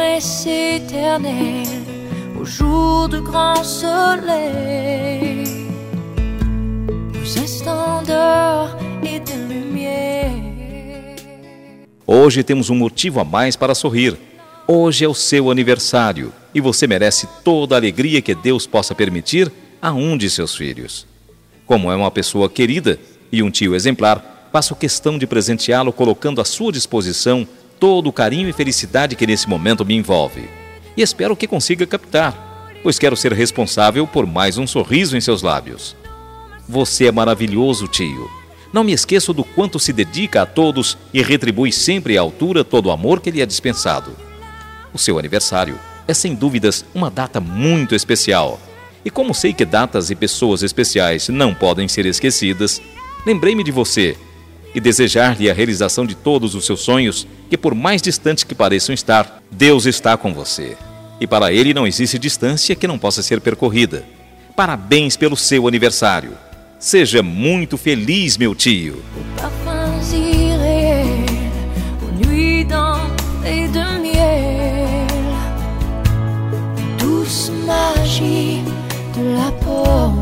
promesse éternelle au jour de grand soleil, aux instants d'or et de lumière. Hoje temos um motivo a mais para sorrir. Hoje é o seu aniversário e você merece toda a alegria que Deus possa permitir a um de seus filhos. Como é uma pessoa querida e um tio exemplar, faço questão de presenteá-lo colocando à sua disposição todo o carinho e felicidade que nesse momento me envolve. E espero que consiga captar, pois quero ser responsável por mais um sorriso em seus lábios. Você é maravilhoso, tio. Não me esqueço do quanto se dedica a todos e retribui sempre à altura todo o amor que lhe é dispensado. O seu aniversário é sem dúvidas uma data muito especial. E como sei que datas e pessoas especiais não podem ser esquecidas, lembrei-me de você e desejar-lhe a realização de todos os seus sonhos, que por mais distantes que pareçam estar, Deus está com você. E para Ele não existe distância que não possa ser percorrida. Parabéns pelo seu aniversário. Seja muito feliz, meu tio. Parfums irréels, aux nuits dentelées de miel, douce magie de la pomme.